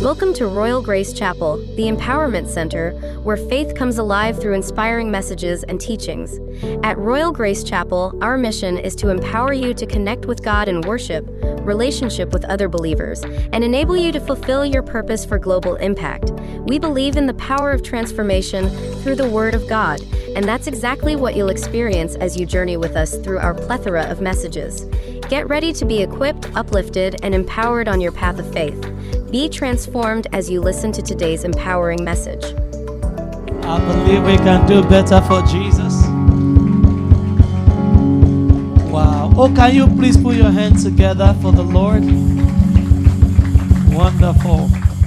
Welcome to Royal Grace Chapel, the Empowerment Center, where faith comes alive through inspiring messages and teachings. At Royal Grace Chapel, our mission is to empower you to connect with God in worship, relationship with other believers, and enable you to fulfill your purpose for global impact. We believe in the power of transformation through the Word of God, and that's exactly what you'll experience as you journey with us through our plethora of messages. Get ready to be equipped, uplifted, and empowered on your path of faith. Be transformed as you listen to today's empowering message. I believe we can do better for Jesus. Wow. Oh, can you please put your hands together for the Lord? Wonderful.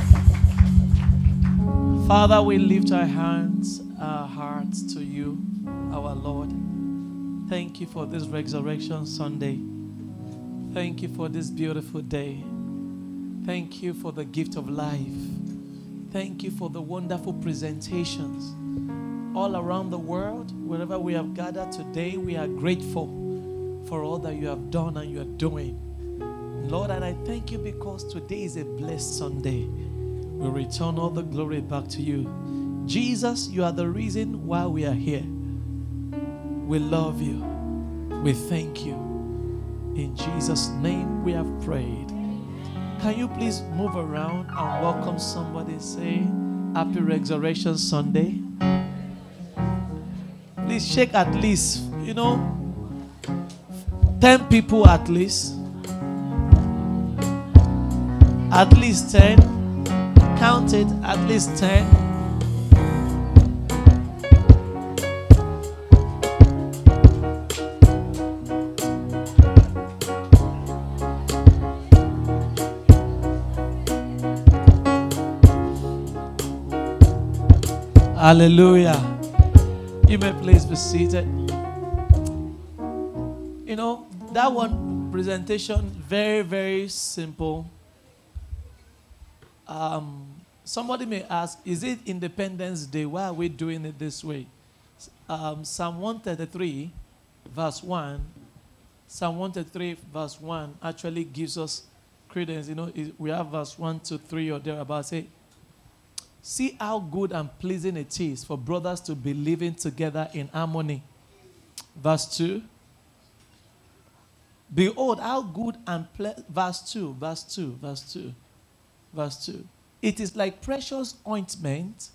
Father, we lift our hands, our hearts to you, our Lord. Thank you for this Resurrection Sunday. Thank you for this beautiful day. Thank you for the gift of life. Thank you for the wonderful presentations all around the world. Wherever we have gathered today, we are grateful for all that you have done and you are doing. Lord, and I thank you because today is a blessed Sunday. We return all the glory back to you. Jesus, you are the reason why we are here. We love you. We thank you. In Jesus' name we have prayed. Can you please move around and welcome somebody? Say, Happy Resurrection Sunday. Please shake at least, 10 people at least. At least 10. Count it, at least 10. Hallelujah. You may please be seated. That one presentation, very, very simple. Somebody may ask, is it Independence Day? Why are we doing it this way? Psalm 133, verse 1. Psalm 133, verse 1 actually gives us credence. We have verse 1 to 3 or thereabouts. See how good and pleasing it is for brothers to be living together in harmony. Verse 2. Behold, how good and verse 2. It is like precious ointment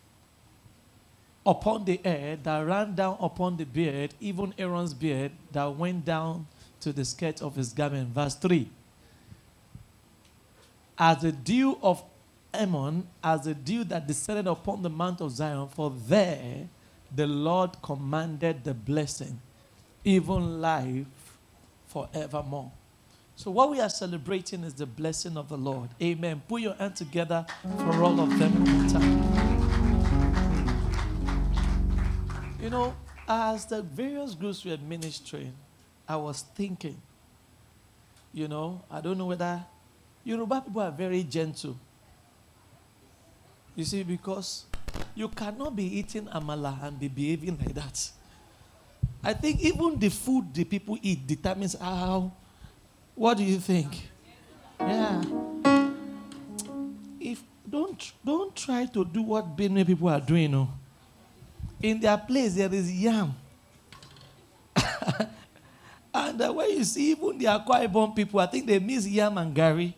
upon the head that ran down upon the beard, even Aaron's beard that went down to the skirt of his garment. Verse 3. As the dew of Ammon, as the dew that descended upon the Mount of Zion, for there the Lord commanded the blessing, even life forevermore. So what we are celebrating is the blessing of the Lord. Amen. Put your hand together for all of them one more time. As the various groups were ministering, I was thinking, I don't know whether Yoruba people are very gentle. You see, because you cannot be eating amala and be behaving like that. I think even the food the people eat determines how. What do you think? Yeah. Don't try to do what Benue people are doing. No. In their place there is yam. And when you see even the Akwa Ibom people, I think they miss yam and gari.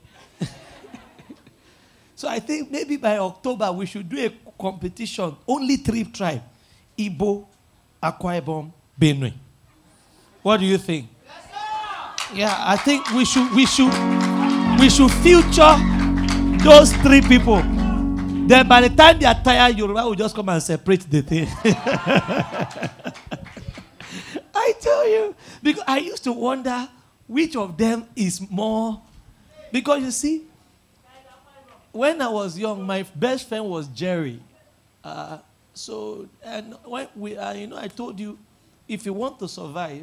So I think maybe by October we should do a competition. Only 3 tribes: Igbo, Akwa Ibom, Benue. What do you think? Yeah, I think we should feature those 3 people. Then by the time they are tired, Yoruba will just come and separate the thing. I tell you, because I used to wonder which of them is more. Because you see, when I was young, my best friend was Jerry. And when I told you, if you want to survive,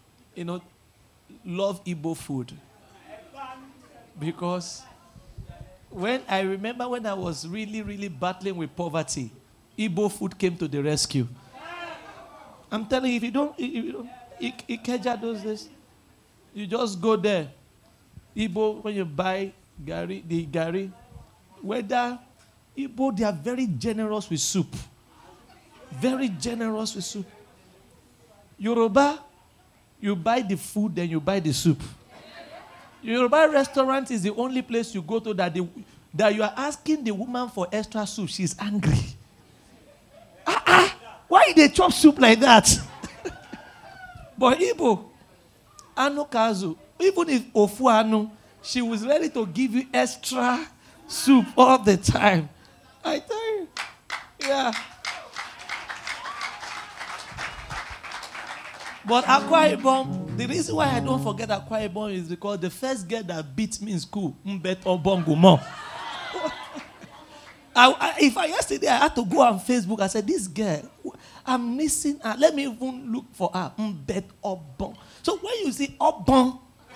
love Igbo food. Because I remember when I was really, really battling with poverty, Igbo food came to the rescue. I'm telling you, if you don't Ikeja does this, you just go there. Igbo, when you buy the gari, Whether Igbo, they are very generous with soup. Very generous with soup. Yoruba, you buy the food, then you buy the soup. Yoruba restaurant is the only place you go to that you are asking the woman for extra soup. She's angry. Why they chop soup like that? But Igbo, Anu Kazu, even if Ofu Anu, she was ready to give you extra soup all the time. I tell you. Yeah. But Akwa Ibom, the reason why I don't forget Akwa Ibom is because the first girl that beat me in school, Mbet Obongumo. Yesterday I had to go on Facebook. I said, this girl, I'm missing her. Let me even look for her. Mbet Obon. So when you see Obon,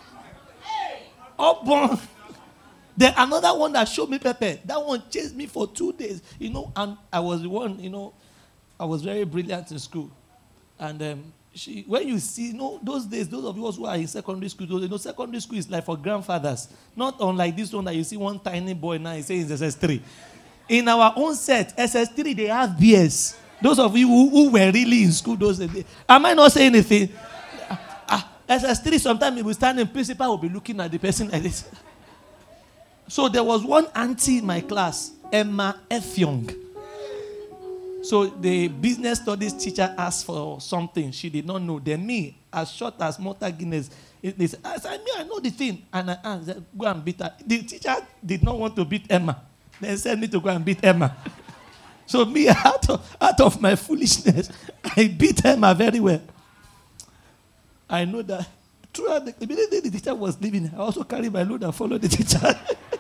then another one that showed me Pepe, that one chased me for 2 days. And I was the one, I was very brilliant in school. And when you see, those days, those of us who are in secondary school, secondary school is like for grandfathers. Not unlike this one that you see one tiny boy now, he says it's SS3. In our own set, SS3, they have beers. Those of you who were really in school those days. Am I not saying anything? SS3, sometimes we will stand in principal, will be looking at the person like this. So there was one auntie in my class, Emma Efyong. So the business studies teacher asked for something she did not know. Then me, as short as Malta Guinness, I said, I know the thing. And I asked, go and beat her. The teacher did not want to beat Emma. They said me to go and beat Emma. So me, out of my foolishness, I beat Emma very well. I know that throughout immediately the teacher was leaving, I also carried my load and followed the teacher. I'm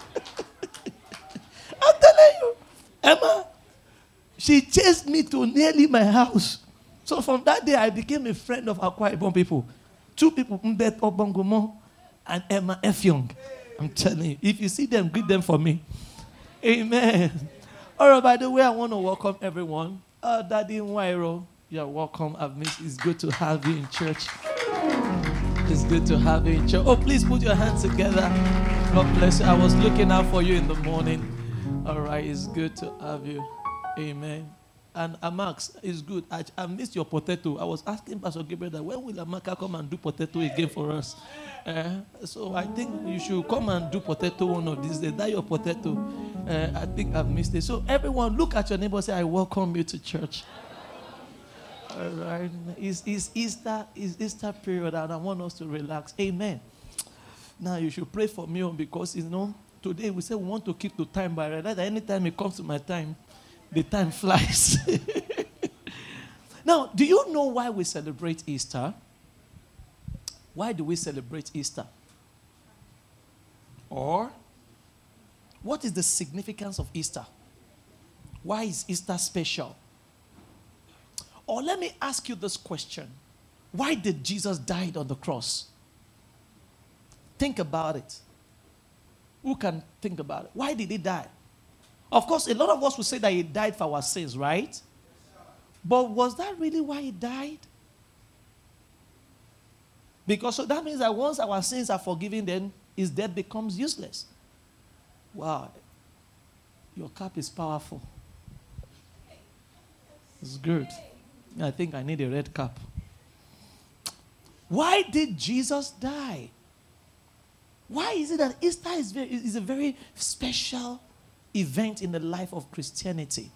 telling you, Emma, she chased me to nearly my house. So from that day, I became a friend of Akwa Ibom people. 2 people, Mbet Obongumo and Emma Efyong. I'm telling you, if you see them, greet them for me. Amen. All right, by the way, I want to welcome everyone. Daddy Nwairo, you're welcome. It's good to have you in church. It's good to have you in church. Oh, please put your hands together. God bless you. I was looking out for you in the morning. All right, it's good to have you. Amen. And Amax, it's good. I missed your potato. I was asking Pastor Gabriel that when will Amaka come and do potato again for us? So I think you should come and do potato one of these days. That your potato. I think I've missed it. So everyone, look at your neighbor and say, I welcome you to church. All right. It's Easter period and I want us to relax. Amen. Now you should pray for me because, today we say we want to keep the time, but I realize that anytime it comes to my time, the time flies. Now, do you know why we celebrate Easter? Why do we celebrate Easter? Or, what is the significance of Easter? Why is Easter special? Or let me ask you this question. Why did Jesus die on the cross? Think about it. Who can think about it? Why did he die? Of course, a lot of us will say that he died for our sins, right? But was that really why he died? Because so that means that once our sins are forgiven, then his death becomes useless. Wow. Your cap is powerful. It's good. I think I need a red cap. Why did Jesus die? Why is it that Easter is a very special event in the life of Christianity?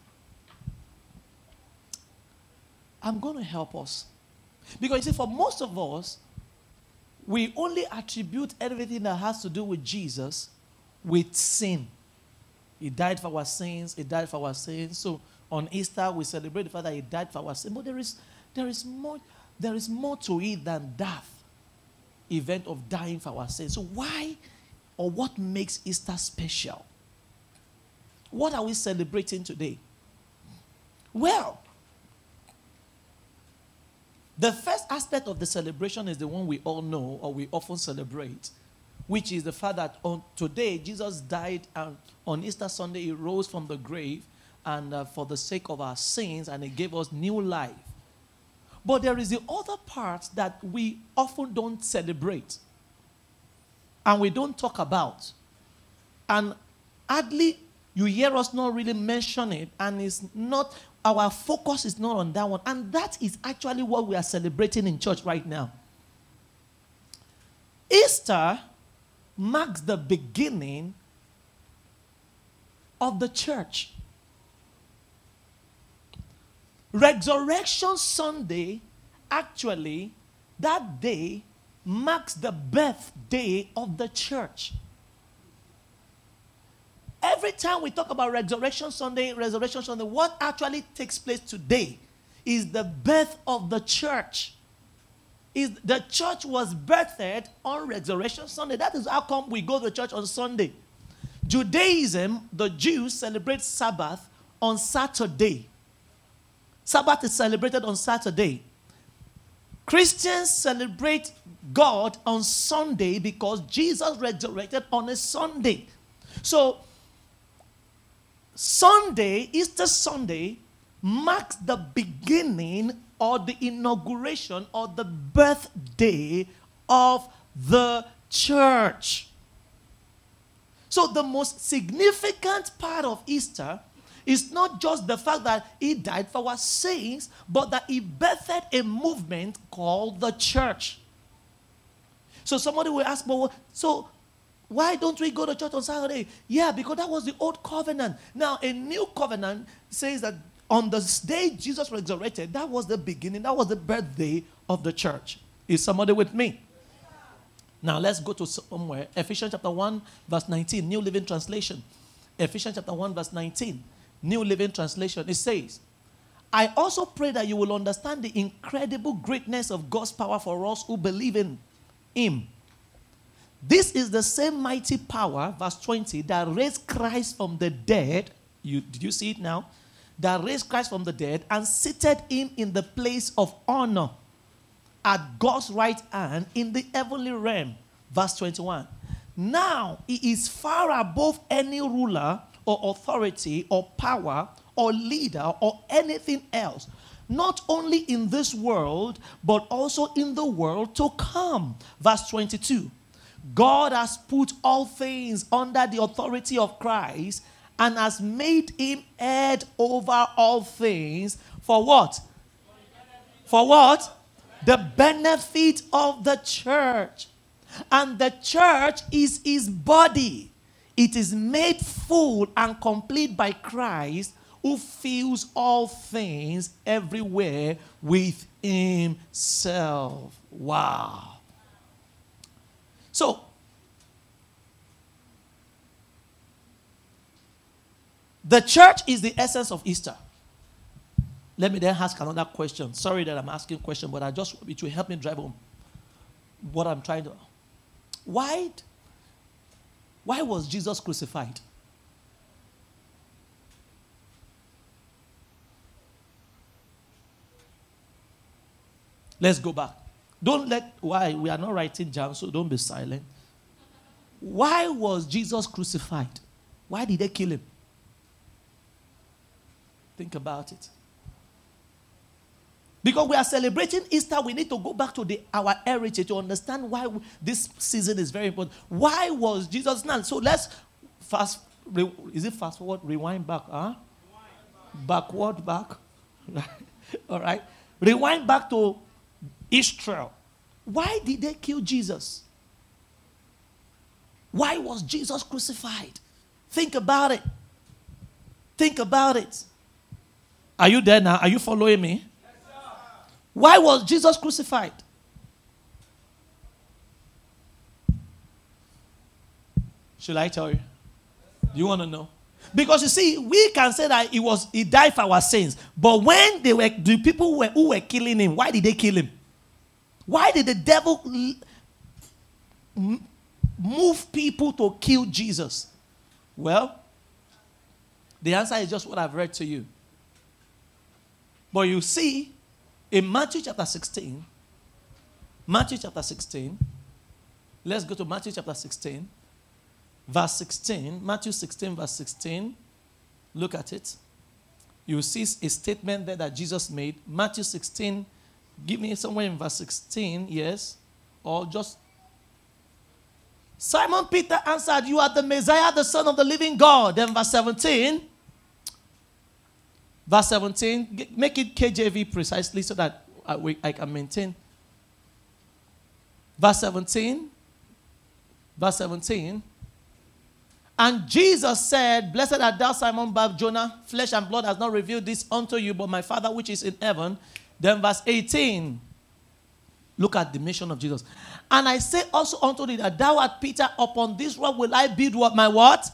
I'm going to help us. Because you see, for most of us, we only attribute everything that has to do with Jesus with sin. He died for our sins. He died for our sins. So on Easter, we celebrate the fact that he died for our sins. But there is more to it than that event of dying for our sins. So why or what makes Easter special? What are we celebrating today? Well, the first aspect of the celebration is the one we all know or we often celebrate, which is the fact that on today Jesus died, and on Easter Sunday he rose from the grave and for the sake of our sins, and he gave us new life. But there is the other part that we often don't celebrate and we don't talk about. And hardly You hear us not really mention it, and it's not, our focus is not on that one. And that is actually what we are celebrating in church right now. Easter marks the beginning of the church. Resurrection Sunday, actually, that day marks the birthday of the church. Every time we talk about Resurrection Sunday, what actually takes place today is the birth of the church. The church was birthed on Resurrection Sunday. That is how come we go to church on Sunday. Judaism, the Jews celebrate Sabbath on Saturday. Sabbath is celebrated on Saturday. Christians celebrate God on Sunday because Jesus resurrected on a Sunday. So, Sunday, Easter Sunday, marks the beginning or the inauguration or the birthday of the church. So the most significant part of Easter is not just the fact that he died for our sins, but that he birthed a movement called the church. So somebody will ask, well, so why don't we go to church on Saturday? Yeah, because that was the old covenant. Now, a new covenant says that on the day Jesus resurrected, that was the beginning, that was the birthday of the church. Is somebody with me? Now, let's go to somewhere. Ephesians chapter 1, verse 19, New Living Translation. Ephesians chapter 1, verse 19, New Living Translation. It says, I also pray that you will understand the incredible greatness of God's power for us who believe in him. This is the same mighty power, verse 20, that raised Christ from the dead. Did you see it now? That raised Christ from the dead and seated him in the place of honor at God's right hand in the heavenly realm. Verse 21. Now he is far above any ruler or authority or power or leader or anything else, not only in this world, but also in the world to come. Verse 22. God has put all things under the authority of Christ and has made him head over all things. For what? For what? The benefit of the church. And the church is his body. It is made full and complete by Christ, who fills all things everywhere with himself. Wow. So, the church is the essence of Easter. Let me then ask another question. Sorry that I'm asking a question, but it will help me drive home what I'm trying to. Why was Jesus crucified? Let's go back. Why? We are not writing down, so don't be silent. Why was Jesus crucified? Why did they kill him? Think about it. Because we are celebrating Easter, we need to go back to our heritage to understand why this season is very important. Why was Jesus now? So let's is it fast forward? Rewind back, huh? Backward back. All right. Rewind back to Israel. Why did they kill Jesus? Why was Jesus crucified? Think about it. Think about it. Are you there now? Are you following me? Yes, sir. Why was Jesus crucified? Should I tell you? Do you want to know? Because you see, we can say that he died for our sins. But when the people who were killing him, why did they kill him? Why did the devil move people to kill Jesus? Well, the answer is just what I've read to you. But you see, in Matthew chapter 16, let's go to Matthew chapter 16, verse 16. Matthew 16, verse 16. Look at it. You see a statement there that Jesus made. Matthew 16, give me somewhere in verse 16, yes. Or just Simon Peter answered, "You are the Messiah, the Son of the living God." Then verse 17. Verse 17. Make it KJV precisely so that I can maintain. Verse 17. Verse 17. And Jesus said, "Blessed art thou, Simon Bar-Jonah. Flesh and blood has not revealed this unto you, but my Father which is in heaven." Then verse 18. Look at the mission of Jesus. "And I say also unto thee that thou art Peter, upon this rock will I build what? My what?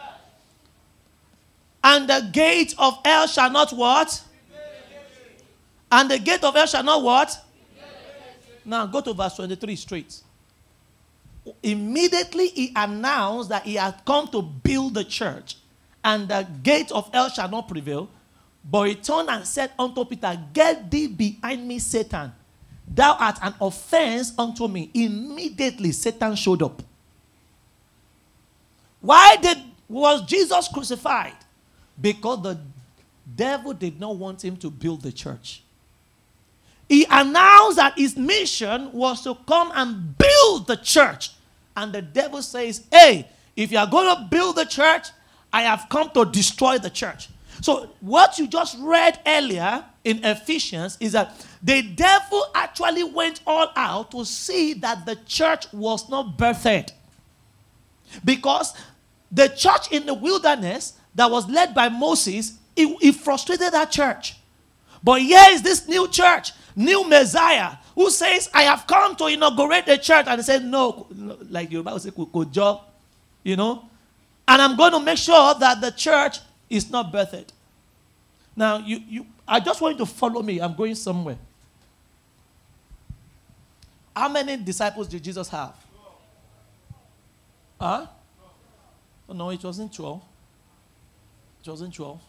And the gate of hell shall not what? And the gate of hell shall not what?" Now go to verse 23 straight. Immediately he announced that he had come to build the church, and the gate of hell shall not prevail. But he turned and said unto Peter, "Get thee behind me, Satan. Thou art an offense unto me." Immediately Satan showed up. Why was Jesus crucified? Because the devil did not want him to build the church. He announced that his mission was to come and build the church. And the devil says, "Hey, if you are going to build the church, I have come to destroy the church." So what you just read earlier in Ephesians is that the devil actually went all out to see that the church was not birthed. Because the church in the wilderness that was led by Moses, it frustrated that church. But here is this new church, new Messiah, who says, "I have come to inaugurate the church." And they said, "No," like your Bible says, "Job," and I'm going to make sure that the church is not birthed. Now, I just want you to follow me. I'm going somewhere. How many disciples did Jesus have? Huh? Oh, no, it wasn't 12. It wasn't 12.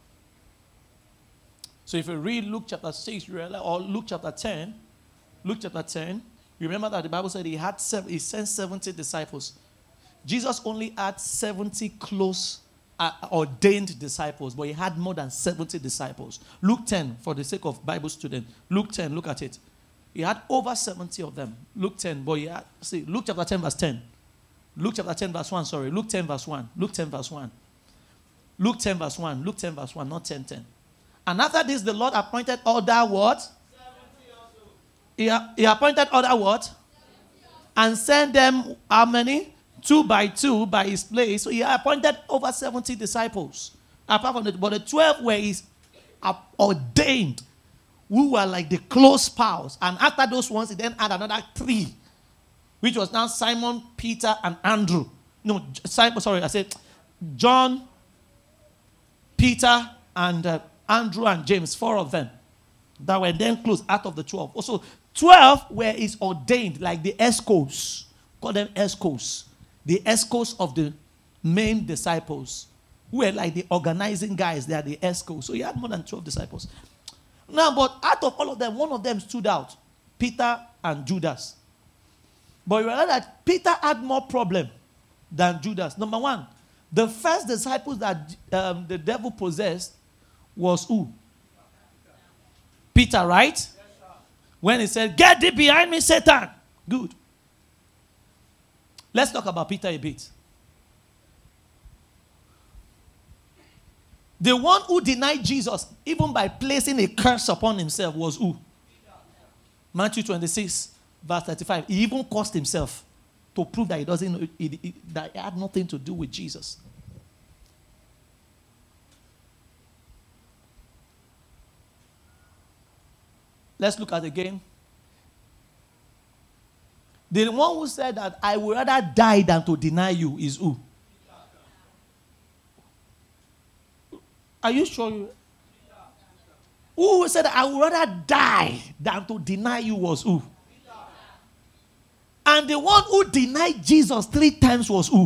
So if you read Luke chapter 6, or Luke chapter 10, you remember that the Bible said he sent 70 disciples. Jesus only had 70 close ordained disciples, but he had more than 70 disciples. Luke 10, for the sake of Bible student, Luke 10, look at it. He had over 70 of them. Luke 10, but Luke chapter 10 verse 10. Luke chapter 10 verse 1, sorry. Luke 10 verse 1. Luke 10 verse 1. Luke 10 verse 1. Luke 10 verse 1, not 10:10. And after this, the Lord appointed other what? He appointed other what? And sent them, how many? 2 by 2 by his place. So he appointed over 70 disciples. Apart from that, but the 12 were his ordained, who were like the close pals. And after those ones, he then had another 3, which was now Simon, Peter, and Andrew. No, I said John, Peter, and Andrew and James, 4 of them that were then close out of the 12. Also, 12 were his ordained, like the escorts. Call them escorts. The escorts of the main disciples, who were like the organizing guys. They are the escorts. So he had more than 12 disciples. Now, but out of all of them, one of them stood out. Peter and Judas. But you realize that Peter had more problem than Judas. Number one, the first disciples that the devil possessed was who? Peter, right? Yes, when he said, "Get thee behind me, Satan." Good. Let's talk about Peter a bit. The one who denied Jesus, even by placing a curse upon himself, was who? Matthew 26, verse 35. He even cursed himself to prove that that it had nothing to do with Jesus. Let's look at it again. The one who said that I would rather die than to deny you is who? Are you sure? Who said that I would rather die than to deny you was who? And the one who denied Jesus 3 times was who?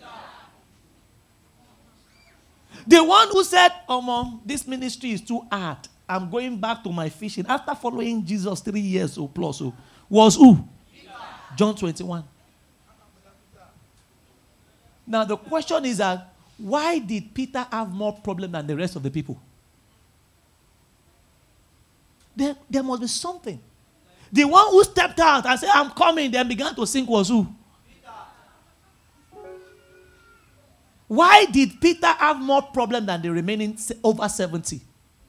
The one who said, "Oh, Mom, this ministry is too hard. I'm going back to my fishing." After following Jesus 3 years or plus, was who? John 21. Now the question is that why did Peter have more problem than the rest of the people? There must be something. The one who stepped out and said, "I'm coming," then began to sink was who? Why did Peter have more problem than the remaining over 70?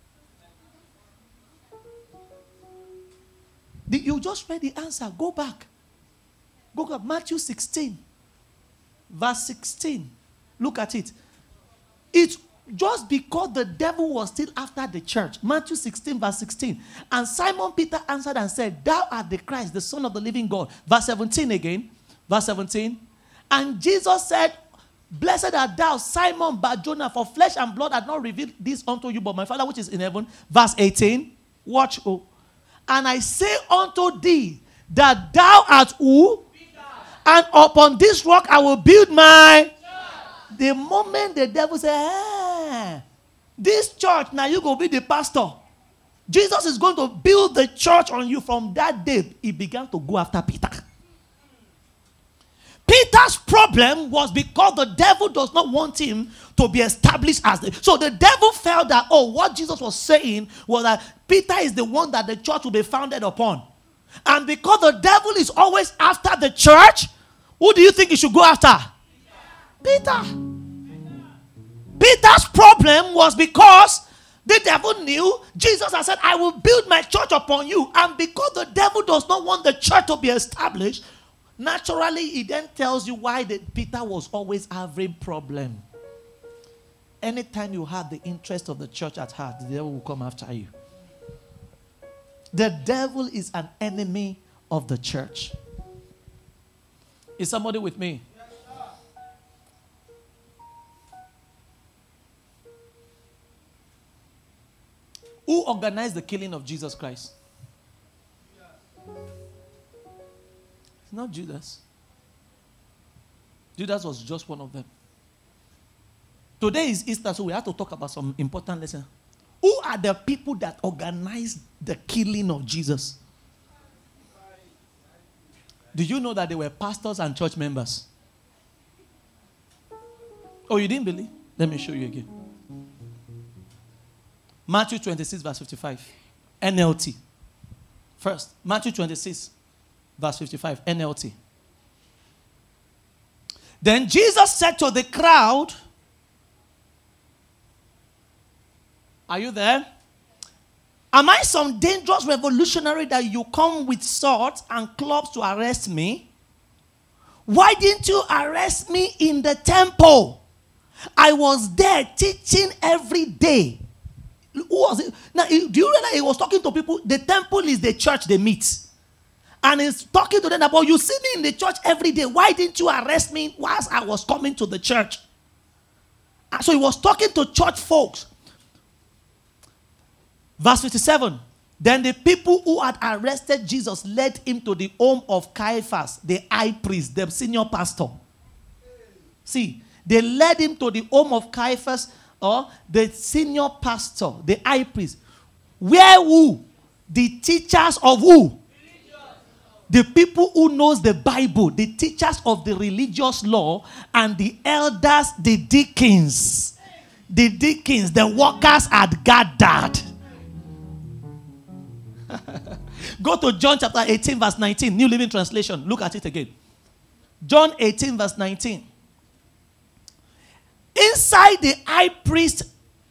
You just read the answer. Go back. Go back. Matthew 16. Verse 16. Look at it. It's just because the devil was still after the church. Matthew 16, verse 16. And Simon Peter answered and said, Thou art the Christ, the Son of the living God. Verse 17 again. Verse 17. And Jesus said, Blessed art thou, Simon Bar-Jonah, for flesh and blood had not revealed this unto you, but my Father which is in heaven. Verse 18. Watch. Oh. And I say unto thee, that thou art who? Peter. And upon this rock I will build my church. The moment the devil said, this church, now you go be the pastor. Jesus is going to build the church on you. From that day, he began to go after Peter. Peter's problem was because the devil does not want him to be established as the... So the devil felt that, what Jesus was saying was that Peter is the one that the church will be founded upon. And because the devil is always after the church, who do you think he should go after? Peter. Peter's problem was because the devil knew Jesus had said, I will build my church upon you. And because the devil does not want the church to be established, naturally, he then tells you why Peter was always having problem. Anytime you have the interest of the church at heart, the devil will come after you. The devil is an enemy of the church. Is somebody with me? Yes, sir. Who organized the killing of Jesus Christ? It's not Judas. Judas was just one of them. Today is Easter, so we have to talk about some important lessons. Who are the people that organized the killing of Jesus? Do you know that they were pastors and church members? Oh, you didn't believe? Let me show you again. Matthew 26, verse 55. NLT. First, Matthew 26, verse 55. NLT. Then Jesus said to the crowd, are you there? Am I some dangerous revolutionary that you come with swords and clubs to arrest me? Why didn't you arrest me in the temple? I was there teaching every day. Who was it? Now, do you realize he was talking to people? The temple is the church they meet. And he's talking to them about, you see me in the church every day. Why didn't you arrest me whilst I was coming to the church? So he was talking to church folks. Verse 57. Then the people who had arrested Jesus led him to the home of Caiaphas, the high priest, the senior pastor. See, they led him to the home of Caiaphas, or the senior pastor, the high priest. Where who? The teachers of who? The people who knows the Bible, the teachers of the religious law, and the elders, the deacons. The deacons, the workers had gathered. Go to John chapter 18, verse 19, New Living Translation. Look at it again. John 18, verse 19. Inside the high priest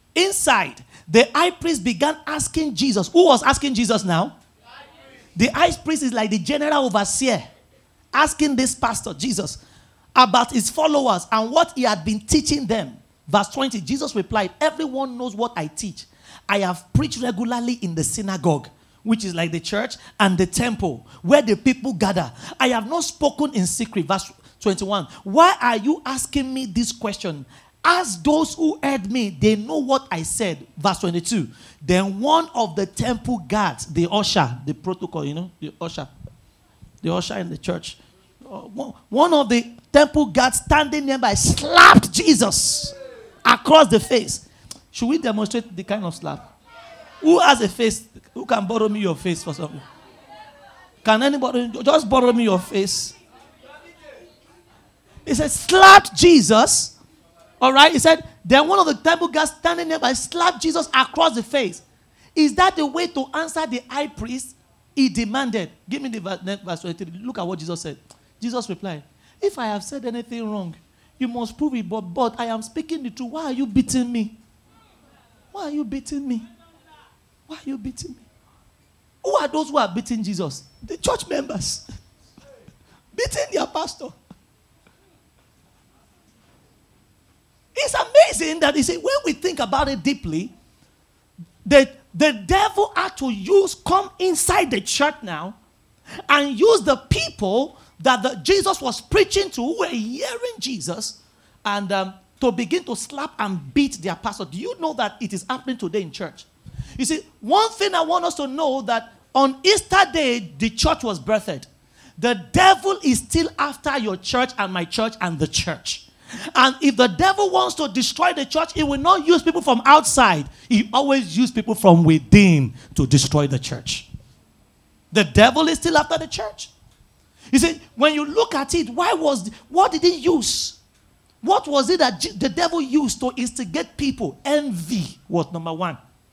began asking Jesus. Who was asking Jesus now? The high priest is like the general overseer, asking this pastor, Jesus, about his followers and what he had been teaching them. Verse 20, Jesus replied, everyone knows what I teach. I have preached regularly in the synagogue, which is like the church, and the temple, where the people gather. I have not spoken in secret. Verse 21, why are you asking me this question? Ask those who heard me, they know what I said. Verse 22. Then one of the temple guards, the usher, the protocol, the usher in the church. One of the temple guards standing nearby slapped Jesus across the face. Should we demonstrate the kind of slap? Who has a face? Who can borrow me your face for something? Can anybody just borrow me your face? He said, slapped Jesus. All right, he said, then one of the temple guards standing nearby slapped Jesus across the face. Is that the way to answer the high priest? He demanded. Give me the verse 23. Look at what Jesus said. Jesus replied, if I have said anything wrong, You must prove it, but I am speaking the truth. Why are you beating me? Why are you beating me? Why are you beating me? Who are those who are beating Jesus? The church members. Beating their pastor. It's amazing that, you see, when we think about it deeply, the devil had to come inside the church now and use the people that Jesus was preaching to, who were hearing Jesus, and to begin to slap and beat their pastor. Do you know that it is happening today in church? You see, one thing I want us to know, that on Easter Day, the church was birthed. The devil is still after your church and my church and the church. And if the devil wants to destroy the church, he will not use people from outside. He always uses people from within to destroy the church. The devil is still after the church. You see, when you look at it, what did he use? What was it that the devil used to instigate people? Envy was number one.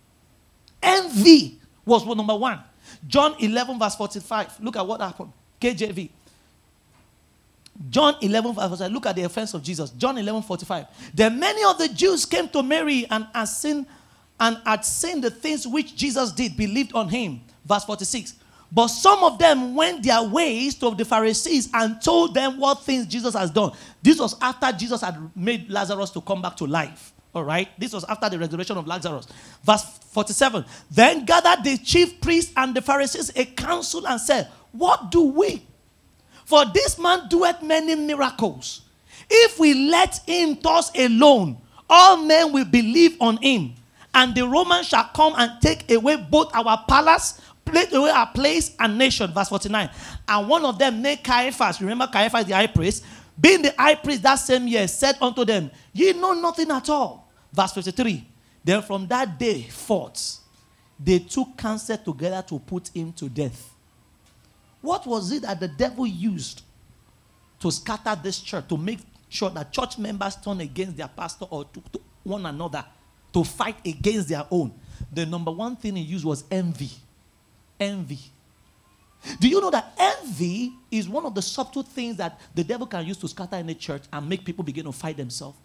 Envy was number one. John 11 verse 45. Look at what happened. KJV. John 11 verse 45. Look at the offense of Jesus. John 11 45. Then many of the Jews came to Mary and had seen the things which Jesus did, believed on him. Verse 46. But some of them went their ways to the Pharisees and told them what things Jesus has done. This was after Jesus had made Lazarus to come back to life. All right? This was after the resurrection of Lazarus. Verse 47. Then gathered the chief priests and the Pharisees a council and said, what do we? For this man doeth many miracles. If we let him thus alone, all men will believe on him. And the Romans shall come and take away both our palace, take away our place and nation. Verse 49. And one of them named Caiaphas, remember Caiaphas the high priest, being the high priest that same year, said unto them, ye know nothing at all. Verse 53. Then from that day forth, they took counsel together to put him to death. What was it that the devil used to scatter this church, to make sure that church members turn against their pastor or to one another, to fight against their own? The number one thing he used was envy. Envy. Do you know that envy is one of the subtle things that the devil can use to scatter in the church and make people begin to fight themselves?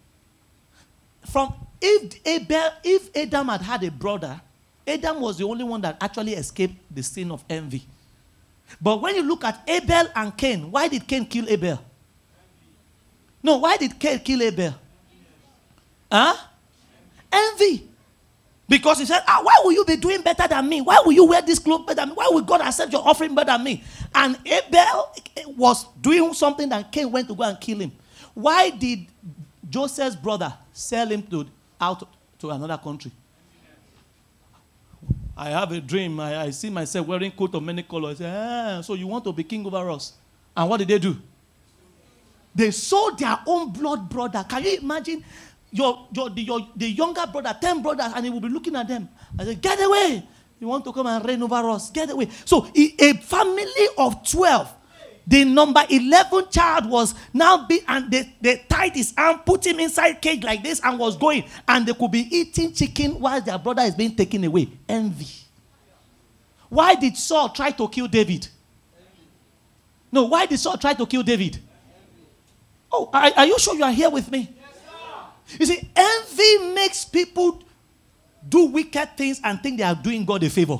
If Adam had a brother, Adam was the only one that actually escaped the sin of envy. But when you look at Abel and Cain, why did Cain kill Abel? No, why did Cain kill Abel? Envy. Because he said, why will you be doing better than me? Why will you wear this clothes better than me? Why will God accept your offering better than me? And Abel was doing something that Cain went to go and kill him. Why did Joseph's brother sell him out to another country? I have a dream. I see myself wearing coat of many colors. So you want to be king over us? And what did they do? They sold their own blood brother. Can you imagine the younger brother, 10 brothers, and he will be looking at them and say, get away. You want to come and reign over us? Get away. So a family of 12, the number 11 child was now and they tied his arm, put him inside cage like this and was going. And they could be eating chicken while their brother is being taken away. Envy. Why did Saul try to kill David? No, why did Saul try to kill David? Oh, are you sure you are here with me? You see, envy makes people do wicked things and think they are doing God a favor.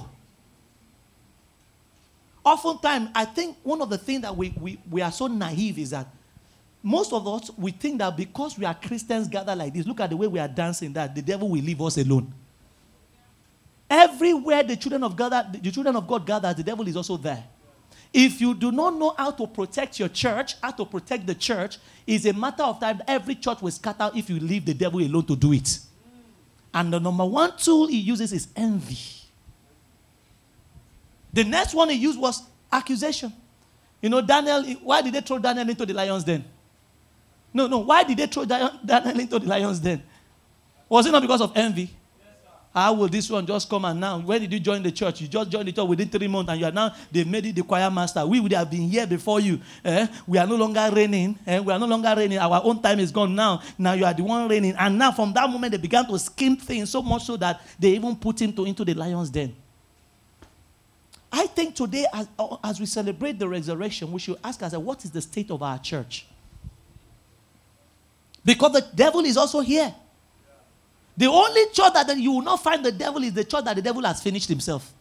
Oftentimes, I think one of the things that we are so naive is that most of us, we think that because we are Christians gathered like this, look at the way we are dancing, that the devil will leave us alone. Everywhere the children of God gather, the devil is also there. If you do not know how to protect your church, how to protect the church, it's a matter of time. Every church will scatter if you leave the devil alone to do it. And the number one tool he uses is envy. The next one he used was accusation. You know, Daniel, why did they throw Daniel into the lion's den? No, why did they throw Daniel into the lion's den? Was it not because of envy? How will this one just come and now? When did you join the church? You just joined the church within 3 months and you are now, they made it the choir master. We would have been here before you. We are no longer reigning. We are no longer reigning. Our own time is gone now. Now you are the one reigning. And now from that moment they began to scheme things so much so that they even put him into the lion's den. I think today as we celebrate the resurrection, we should ask ourselves, what is the state of our church? Because the devil is also here. The only church that you will not find the devil is the church that the devil has finished himself.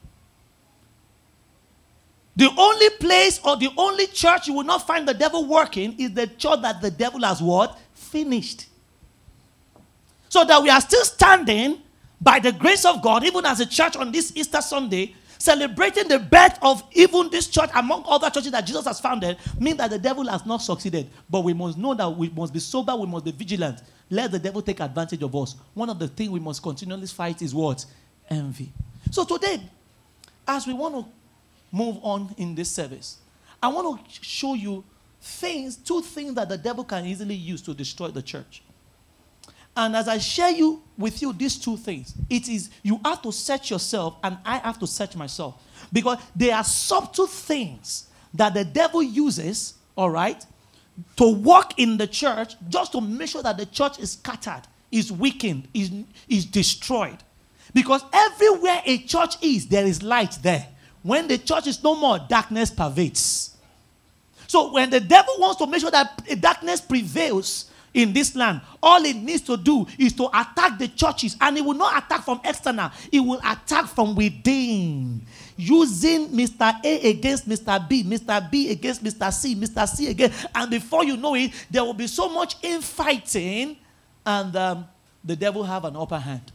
The only place or the only church you will not find the devil working is the church that the devil has what? Finished. So that we are still standing by the grace of God, even as a church on this Easter Sunday, celebrating the birth of even this church among other churches that Jesus has founded, means that the devil has not succeeded. But we must know that we must be sober, we must be vigilant. Let the devil take advantage of us. One of the things we must continually fight is what? Envy. So today, as we want to move on in this service, I want to show you two things that the devil can easily use to destroy the church. And as I share with you these two things, it is you have to search yourself and I have to search myself. Because there are subtle things that the devil uses, all right, to work in the church just to make sure that the church is scattered, is weakened, is destroyed. Because everywhere a church is, there is light there. When the church is no more, darkness pervades. So when the devil wants to make sure that darkness prevails in this land, all it needs to do is to attack the churches. And it will not attack from external. It will attack from within. Using Mr. A against Mr. B, Mr. B against Mr. C again. And before you know it, there will be so much infighting. And the devil have an upper hand.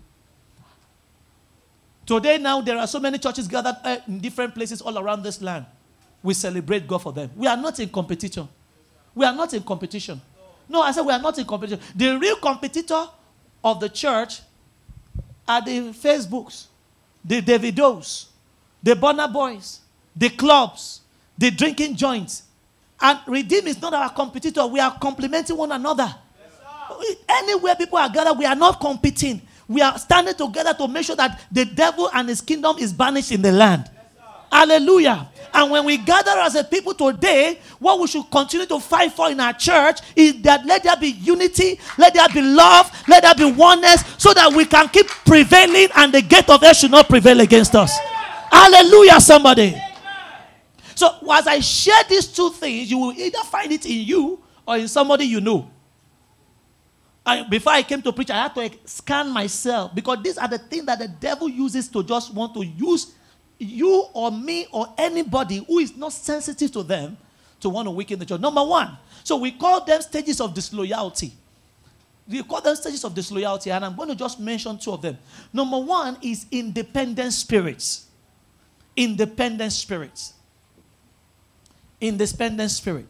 Today now, there are so many churches gathered in different places all around this land. We celebrate God for them. We are not in competition. We are not in competition. No, I said we are not in competition. The real competitor of the church are the Facebooks, the Davidos, the Burna Boys, the clubs, the drinking joints. And Redeem is not our competitor. We are complementing one another. Yes, anywhere people are gathered, we are not competing. We are standing together to make sure that the devil and his kingdom is banished in the land. Yes, hallelujah. And when we gather as a people today, what we should continue to fight for in our church is that let there be unity, let there be love, let there be oneness, so that we can keep prevailing and the gate of hell should not prevail against us. Hallelujah, somebody. So as I share these two things, you will either find it in you or in somebody you know. Before I came to preach, I had to scan myself, because these are the things that the devil uses to just want to use you or me or anybody who is not sensitive to them to want to weaken the church. Number one, so we call them stages of disloyalty. We call them stages of disloyalty, and I'm going to just mention two of them. Number one is independent spirits. Independent spirits. Independent spirit.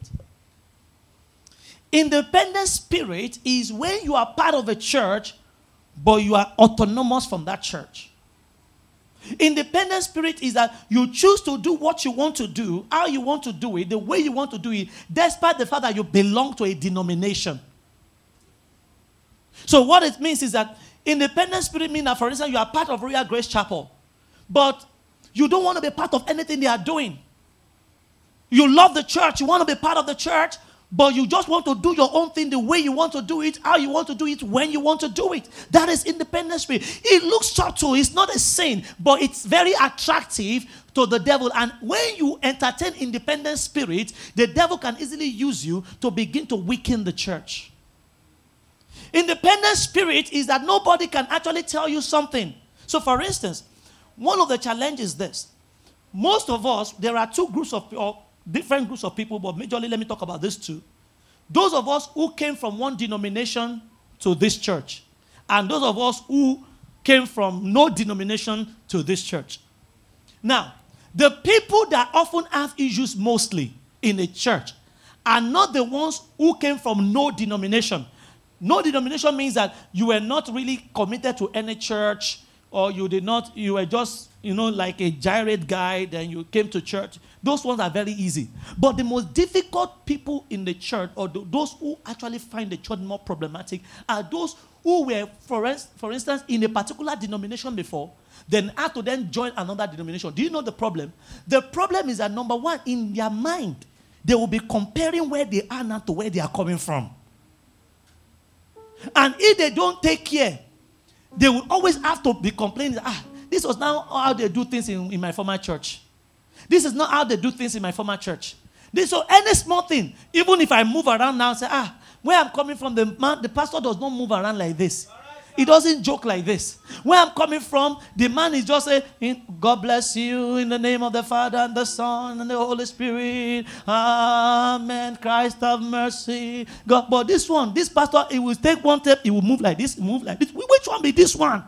Independent spirit is when you are part of a church, but you are autonomous from that church. Independent spirit is that you choose to do what you want to do, how you want to do it, the way you want to do it, despite the fact that you belong to a denomination. So what it means is that independent spirit means that, for instance, you are part of Royal Grace Chapel, but you don't want to be part of anything they are doing. You love the church, you want to be part of the church, but you just want to do your own thing the way you want to do it, how you want to do it, when you want to do it. That is independent spirit. It looks subtle. It's not a sin, but it's very attractive to the devil. And when you entertain independent spirit, the devil can easily use you to begin to weaken the church. Independent spirit is that nobody can actually tell you something. So for instance, one of the challenges is this. Most of us, there are two groups of people, different groups of people, but majorly let me talk about these two. Those of us who came from one denomination to this church, and those of us who came from no denomination to this church. Now, the people that often have issues mostly in a church are not the ones who came from no denomination. No denomination means that you were not really committed to any church, or you were just, like a gyrate guy, then you came to church. Those ones are very easy. But the most difficult people in the church, or those who actually find the church more problematic, are those who were, for instance, in a particular denomination before, then had to then join another denomination. Do you know the problem? The problem is that, number one, in their mind, they will be comparing where they are now to where they are coming from. And if they don't take care, they will always have to be complaining, this was now how they do things in my former church. This is not how they do things in my former church. So any small thing, even if I move around now and say, Where I'm coming from, the pastor does not move around like this. He doesn't joke like this. Where I'm coming from, the man is just saying, God bless you in the name of the Father and the Son and the Holy Spirit. Amen. Christ have mercy. God. But this pastor, he will take one step, he will move like this, move like this. Which one be this one?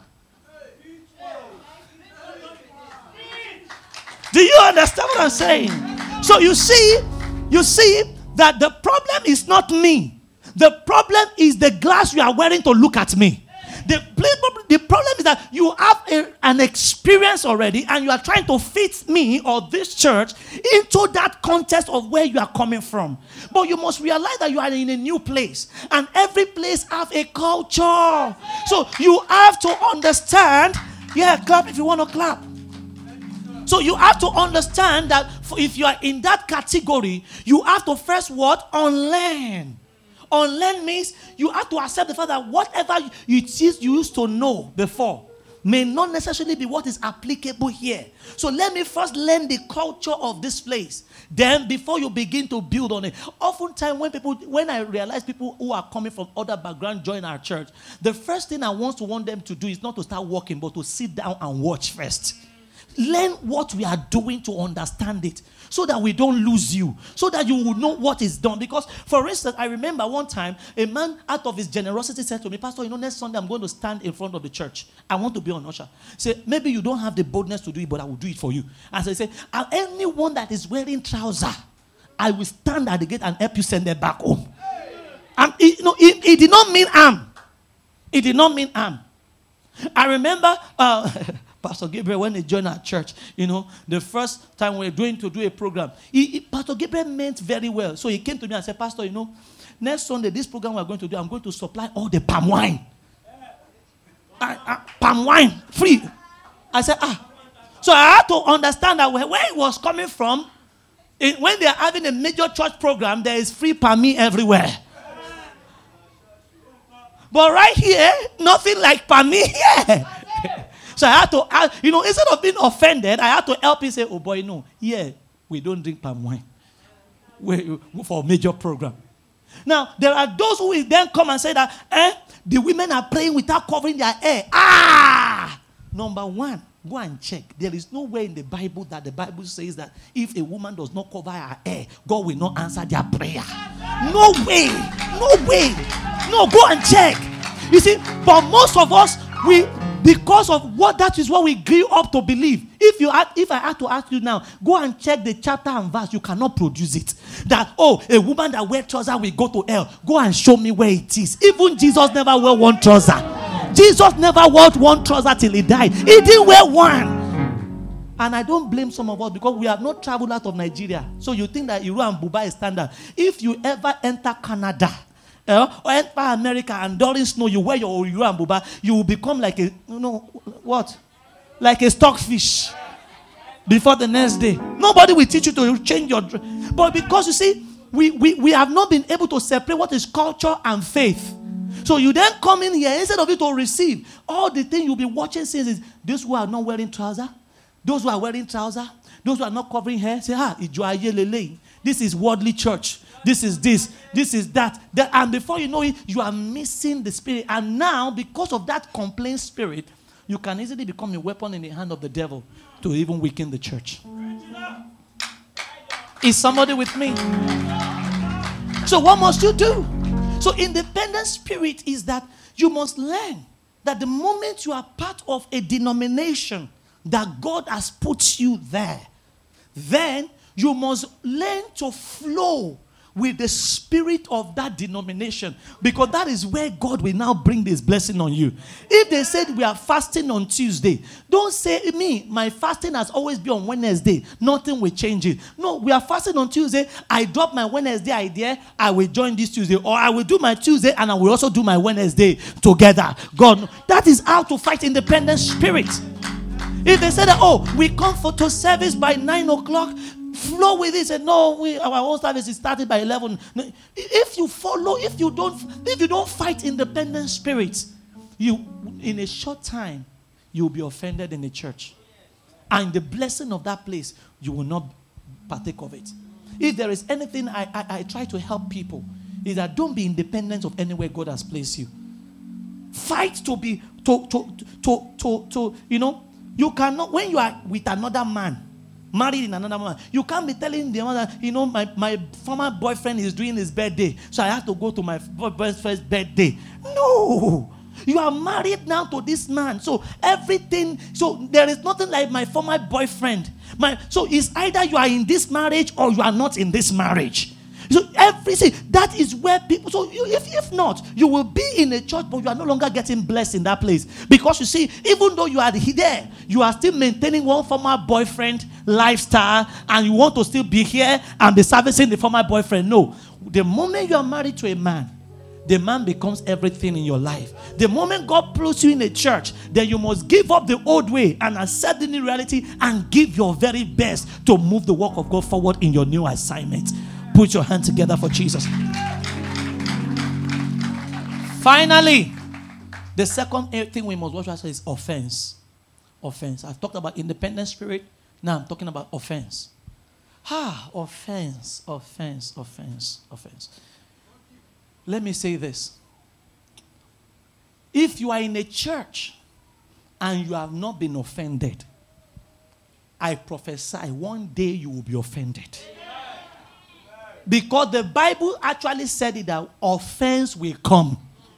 Do you understand what I'm saying? So you see that the problem is not me. The problem is the glass you are wearing to look at me. The problem is that you have an experience already and you are trying to fit me or this church into that context of where you are coming from. But you must realize that you are in a new place and every place have a culture. So you have to understand. Yeah, clap if you want to clap. So you have to understand that if you are in that category, you have to first what? Unlearn. Unlearn means you have to accept the fact that whatever you used to know before may not necessarily be what is applicable here. So let me first learn the culture of this place. Then before you begin to build on it. Oftentimes when I realize people who are coming from other backgrounds join our church, the first thing I want them to do is not to start walking, but to sit down and watch first. Learn what we are doing to understand it so that we don't lose you, so that you will know what is done. Because, for instance, I remember one time a man out of his generosity said to me, Pastor, next Sunday I'm going to stand in front of the church. I want to be an usher. Say, maybe you don't have the boldness to do it, but I will do it for you. And so he said, anyone that is wearing trousers, I will stand at the gate and help you send them back home. And it did not mean harm. It did not mean harm. I remember Pastor Gabriel, when he joined our church, the first time we were going to do a program, Pastor Gabriel meant very well. So he came to me and said, Pastor, next Sunday, this program we're going to do, I'm going to supply all the palm wine. Palm wine, free. I said, So I had to understand that where it was coming from, when they are having a major church program, there is free palmy everywhere. But right here, nothing like palmy here. So I had to, instead of being offended, I had to help him say, oh boy, no, here we don't drink palm wine for a major program. Now, there are those who will then come and say that, the women are praying without covering their hair. Number one, go and check. There is nowhere in the Bible that the Bible says that if a woman does not cover her hair, God will not answer their prayer. No way. No way. No, go and check. You see, but most of us, because of that is what we grew up to believe. If I had to ask you now, go and check the chapter and verse, you cannot produce it. That, a woman that wears trousers will go to hell. Go and show me where it is. Even Jesus never wore one trouser. Jesus never wore one trouser till he died. He didn't wear one. And I don't blame some of us because we have not traveled out of Nigeria. So you think that Iru and Buba is standard. If you ever enter Canada, or enter America and during snow you wear your Iru and Buba, you will become like like a stockfish before the next day. Nobody will teach you to change your dress. But because you see, we have not been able to separate what is culture and faith. So you then come in here, instead of you to receive, all the thing you'll be watching since is those who are not wearing trousers, those who are wearing trousers, those who are not covering hair, say, this is worldly church. This is that. And before you know it, you are missing the spirit. And now, because of that complaint spirit, you can easily become a weapon in the hand of the devil to even weaken the church. Is somebody with me? So what must you do? So independent spirit is that you must learn that the moment you are part of a denomination that God has put you there, then you must learn to flow with the spirit of that denomination, because that is where God will now bring this blessing on you. If they said we are fasting on Tuesday, don't say, my fasting has always been on Wednesday. Nothing will change it. No, we are fasting on Tuesday. I drop my Wednesday idea. I will join this Tuesday. Or I will do my Tuesday and I will also do my Wednesday together. God, that is how to fight independent spirit. If they said, we come to service by 9 o'clock, flow with it. Say, no, our own service is started by 11. If you follow, if you don't fight independent spirits, in a short time, you'll be offended in the church. And the blessing of that place, you will not partake of it. If there is anything I try to help people, is that don't be independent of anywhere God has placed you. Fight to be, you cannot, when you are with another man, married in another man, you can't be telling the other, my former boyfriend is doing his birthday, so I have to go to my boyfriend's birthday. No. You are married now to this man. So everything, so there is nothing like my former boyfriend. So it's either you are in this marriage or you are not in this marriage. So that is where people, so if not, you will be in a church, but you are no longer getting blessed in that place. Because you see, even though you are there, you are still maintaining one former boyfriend lifestyle, and you want to still be here and be servicing the former boyfriend. No. The moment you are married to a man, the man becomes everything in your life. The moment God puts you in a church, then you must give up the old way and accept the new reality and give your very best to move the work of God forward in your new assignment. Put your hand together for Jesus. Finally, the second thing we must watch out for is offense. Offense. I've talked about independent spirit. Now I'm talking about offense. Offense. Let me say this. If you are in a church and you have not been offended, I prophesy one day you will be offended. Because the Bible actually said it that offense will come.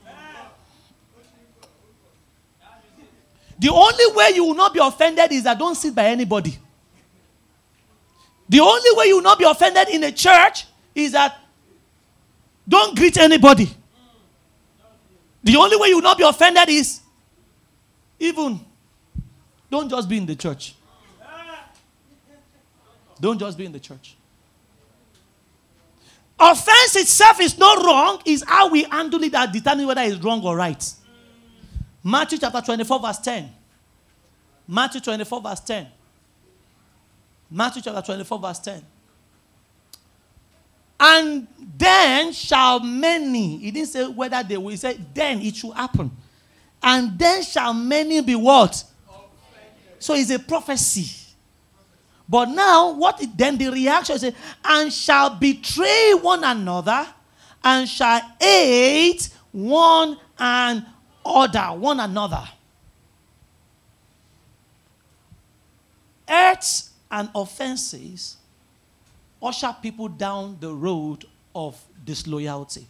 The only way you will not be offended is that don't sit by anybody. The only way you will not be offended in a church is that don't greet anybody. The only way you will not be offended is even don't just be in the church. Don't just be in the church. Offense itself is not wrong. It's how we handle it that determines whether it's wrong or right. Matthew chapter 24 verse 10. Matthew 24 verse 10. Matthew chapter 24 verse 10. And then shall many, he didn't say whether they will, he said then it should happen. And then shall many be what? So it's a prophecy. But now, then the reaction is, and shall betray one another, and shall hate one another. Hurts and offenses usher people down the road of disloyalty.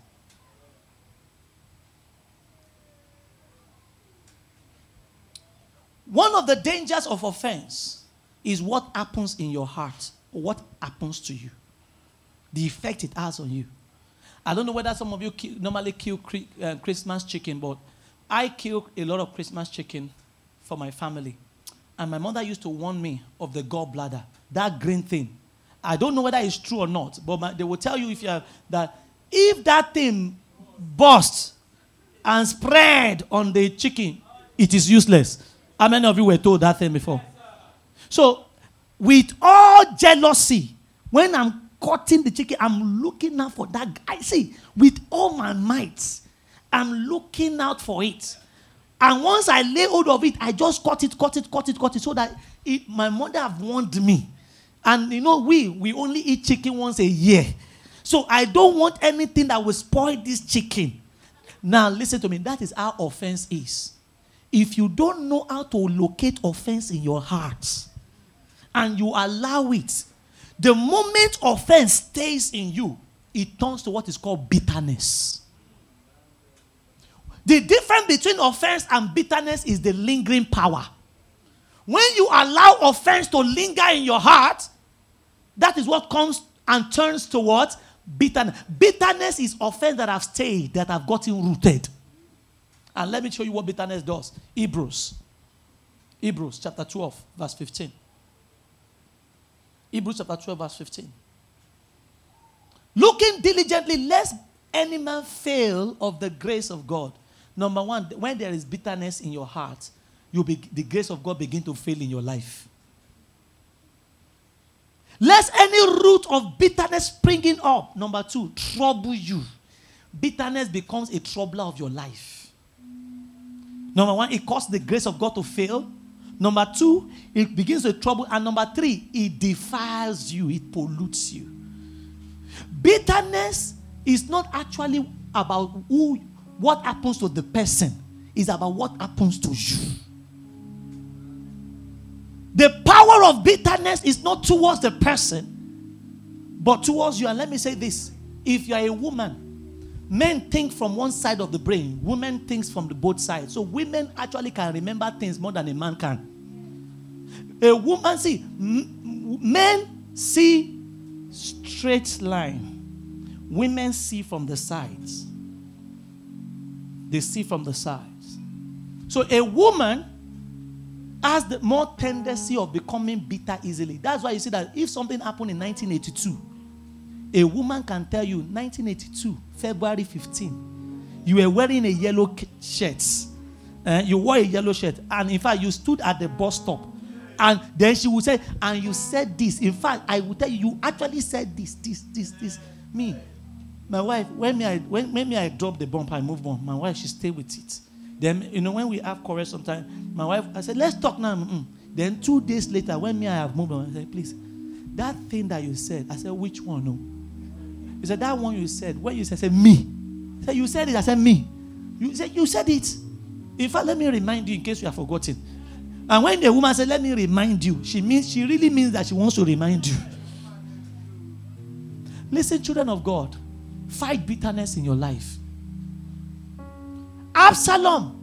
One of the dangers of offense is what happens in your heart, or what happens to you, the effect it has on you. I don't know whether some of you normally kill Christmas chicken, but I kill a lot of Christmas chicken for my family. And my mother used to warn me of the gallbladder, that green thing. I don't know whether it's true or not, but they will tell you if that thing bursts and spread on the chicken, it is useless. How many of you were told that thing before? So, with all jealousy, when I'm cutting the chicken, I'm looking out for that. I see, with all my might, I'm looking out for it. And once I lay hold of it, I just cut it, so that my mother have warned me. And we only eat chicken once a year. So I don't want anything that will spoil this chicken. Now, listen to me. That is how offense is. If you don't know how to locate offense in your heart, and you allow it, the moment offense stays in you, it turns to what is called bitterness. The difference between offense and bitterness is the lingering power. When you allow offense to linger in your heart, that is what comes and turns to what? Bitterness. Bitterness is offense that have stayed, that have gotten rooted. And let me show you what bitterness does. Hebrews chapter 12, verse 15. Hebrews chapter 12, verse 15. Looking diligently, lest any man fail of the grace of God. Number one, when there is bitterness in your heart, the grace of God begin to fail in your life. Lest any root of bitterness springing up, number two, trouble you. Bitterness becomes a troubler of your life. Number one, it causes the grace of God to fail. Number two, it begins to trouble. And number three, it defiles you. It pollutes you. Bitterness It's not actually about what happens to the person. It's about what happens to you. The power of bitterness is not towards the person, but towards you. And let me say this. If you are a woman, men think from one side of the brain. Women think from the both sides. So women actually can remember things more than a man can. A woman, men see straight line. Women see from the sides. They see from the sides. So a woman has the more tendency of becoming bitter easily. That's why you see that if something happened in 1982, a woman can tell you, 1982, February 15, you were wearing a yellow shirt. You wore a yellow shirt. And in fact, you stood at the bus stop. And then she would say, and you said this. In fact, I will tell you, you actually said this. Me, my wife, when I drop the bump, I move on. My wife, she stay with it. Then, when we have quarrel sometimes, my wife, I said, let's talk now. Then 2 days later, when I have moved on, I said, please, that thing that you said, I said, which one? No. He said, that one you said. When you said, I said, me. He said, you said it. I said, me. You said it. In fact, let me remind you in case you have forgotten. And when the woman said, let me remind you, she really means that she wants to remind you. Listen, children of God, fight bitterness in your life. Absalom,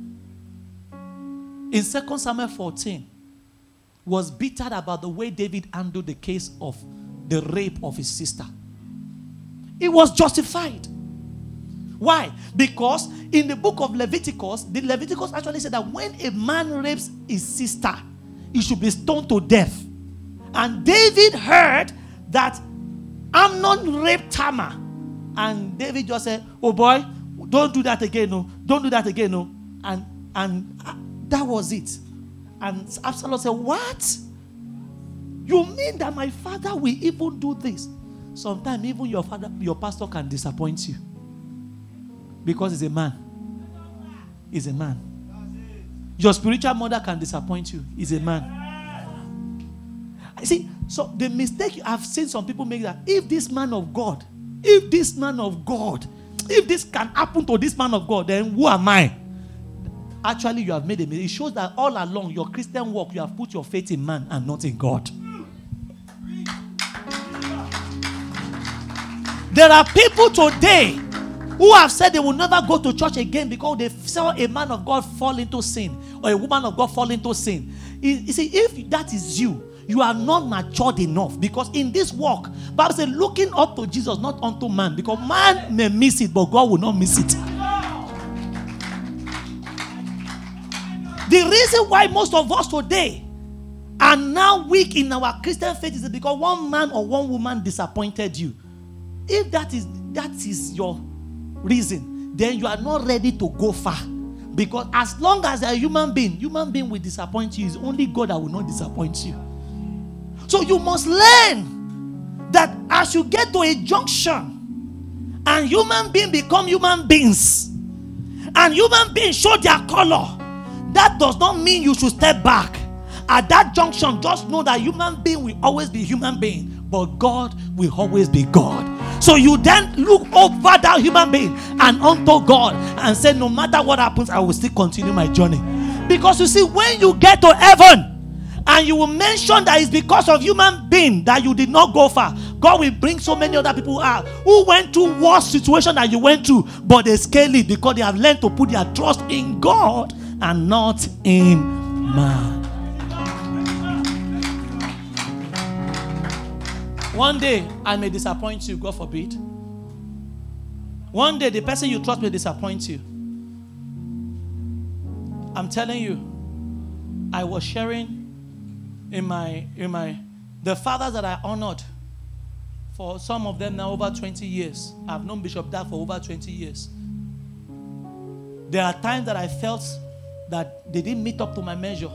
in 2 Samuel 14, was bitter about the way David handled the case of the rape of his sister. It was justified. Why? Because in the book of Leviticus, the Leviticus actually said that when a man rapes his sister, he should be stoned to death. And David heard that Amnon raped Tamar. And David just said, oh boy, don't do that again, no. Don't do that again, no. And that was it. And Absalom said, what? You mean that my father will even do this? Sometimes even your pastor can disappoint you. Because he's a man. He's a man. Your spiritual mother can disappoint you. He's a man. See, so the mistake I've seen some people make that if this can happen to this man of God, then who am I? Actually, you have made a mistake. It shows that all along your Christian walk, you have put your faith in man and not in God. There are people today who have said they will never go to church again because they saw a man of God fall into sin or a woman of God fall into sin. You see, if that is you, you are not matured enough, because in this walk, Bible says looking up to Jesus, not unto man, because man may miss it, but God will not miss it. The reason why most of us today are now weak in our Christian faith is because one man or one woman disappointed you. If that is your reason, then you are not ready to go far. Because as long as a human being will disappoint you. It's only God that will not disappoint you. So you must learn that as you get to a junction and human beings become human beings and human beings show their color, that does not mean you should step back. At that junction, just know that human being will always be human being, but God will always be God. So you then look over that human being and unto God and say, no matter what happens, I will still continue my journey. Because you see, when you get to heaven and you will mention that it's because of human being that you did not go far, God will bring so many other people out who went through worse situation that you went through, but they scale it because they have learned to put their trust in God and not in man. One day, I may disappoint you, God forbid. One day, the person you trust may disappoint you. I'm telling you, I was sharing in the fathers that I honored, for some of them now over 20 years. I've known Bishop Dag for over 20 years. There are times that I felt that they didn't meet up to my measure.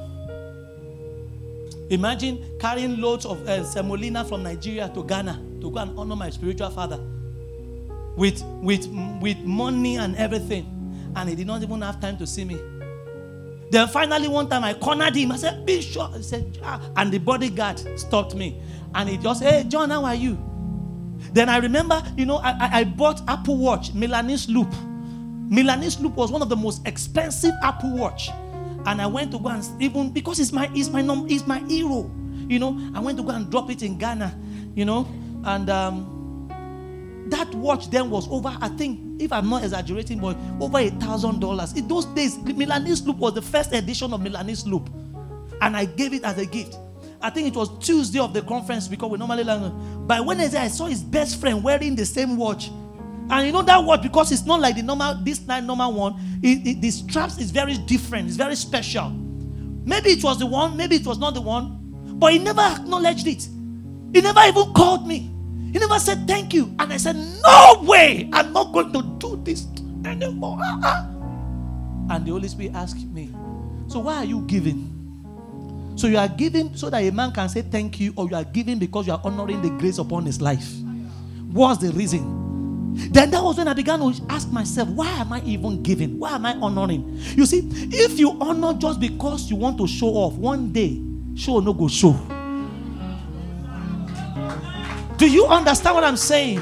Imagine carrying loads of semolina from Nigeria to Ghana to go and honor my spiritual father with money and everything, and he did not even have time to see me. Then finally one time I cornered him. I said, Bishop. He said, and the bodyguard stopped me, and he just said, hey John, how are you? Then I remember, I bought Apple Watch, Milanese Loop. Milanese Loop was one of the most expensive Apple Watch. And I went to go and, even because it's my hero, I went to go and drop it in Ghana, and that watch then was over, I think, if I'm not exaggerating, but over $1,000. In those days, Milanese Loop was the first edition of Milanese Loop. And I gave it as a gift. I think it was Tuesday of the conference, because we normally learn. By Wednesday, I saw his best friend wearing the same watch. And that watch, because it's not like this normal one, the straps is very different. It's very special. Maybe it was the one, maybe it was not the one. But he never acknowledged it. He never even called me. He never said thank you. And I said, no way, I'm not going to do this anymore. And the Holy Spirit asked me, so why are you giving? So you are giving so that a man can say thank you, or you are giving because you are honoring the grace upon his life? What's the reason? Then that was when I began to ask myself, why am I even giving? Why am I honoring? You see, if you honor just because you want to show off, one day, show no go show. Do you understand what I'm saying?